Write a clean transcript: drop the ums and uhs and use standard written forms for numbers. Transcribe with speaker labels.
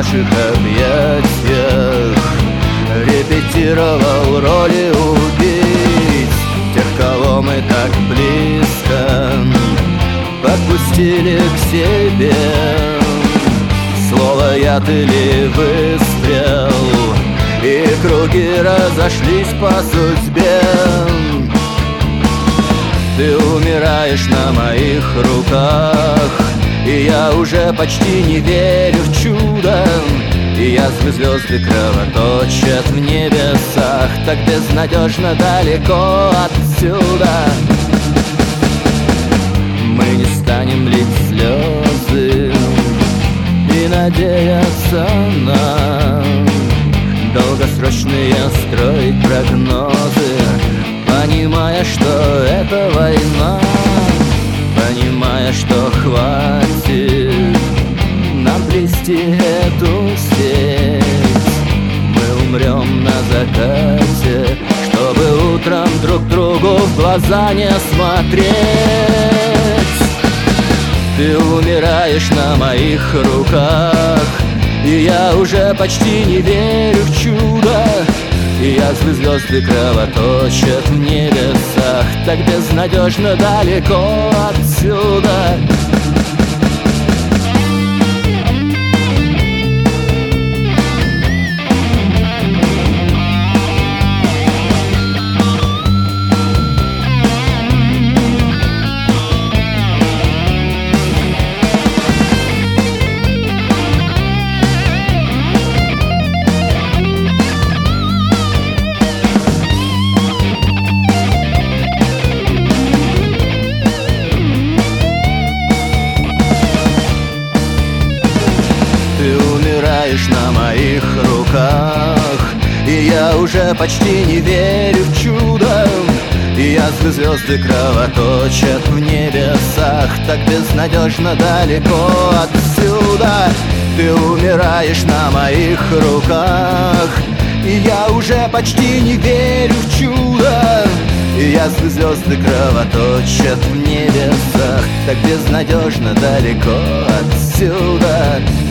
Speaker 1: наших объятиях репетировал роли убийц, тех, кого мы так близко подпустили к себе. Слово яд или выстрел, и круги разошлись по судьбе. Ты умираешь на моих руках, и я уже почти не верю в чудо. И ясные звезды кровоточат в небесах, так безнадежно далеко отсюда. Мы не станем лить слезы и надеяться на долгосрочные строить прогнозы, понимая, что это война, понимая, что хватит нам плести эту сеть. Мы умрем на закате, чтобы утром друг другу в глаза не смотреть. Ты умираешь на моих руках, и я уже почти не верю в чудо. И ясные звезды кровоточат в небесах, так безнадежно далеко отсюда. Ты умираешь на моих руках, и я уже почти не верю в чудо. И ясные звезды кровоточат в небесах, так безнадежно далеко отсюда. Ты умираешь на моих руках, и я уже почти не верю в чудо. И ясные звезды кровоточат в небесах, так безнадежно далеко отсюда.